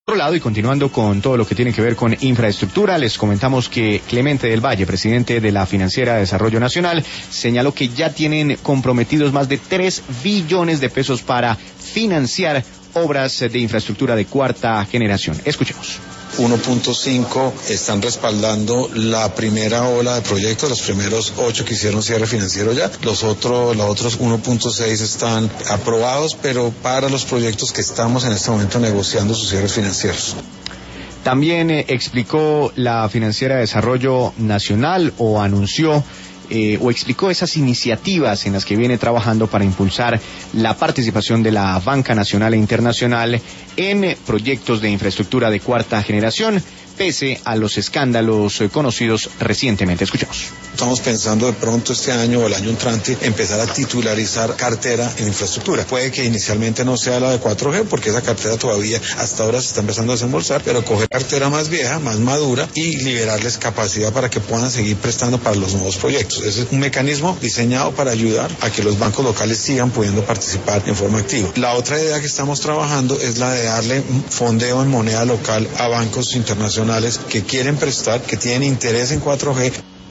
Por otro lado, y continuando con todo lo que tiene que ver con infraestructura, les comentamos que Clemente del Valle, presidente de la Financiera de Desarrollo Nacional, señaló que ya tienen comprometidos más de 3 billones de pesos para financiar obras de infraestructura de cuarta generación. Escuchemos. 1.5 están respaldando la primera ola de proyectos, los primeros 8 que hicieron cierre financiero ya, los otros 1.6 están aprobados, pero para los proyectos que estamos en este momento negociando sus cierres financieros. También explicó la Financiera de Desarrollo Nacional o anunció o explicó esas iniciativas en las que viene trabajando para impulsar la participación de la banca nacional e internacional en proyectos de infraestructura de cuarta generación, pese a los escándalos conocidos recientemente. Escuchemos. Estamos pensando de pronto este año o el año entrante empezar a titularizar cartera en infraestructura. Puede que inicialmente no sea la de 4G porque esa cartera todavía hasta ahora se está empezando a desembolsar, pero coger cartera más vieja, más madura y liberarles capacidad para que puedan seguir prestando para los nuevos proyectos. Ese es un mecanismo diseñado para ayudar a que los bancos locales sigan pudiendo participar en forma activa. La otra idea que estamos trabajando es la de darle fondeo en moneda local a bancos internacionales que quieren prestar, que tienen interés en 4G.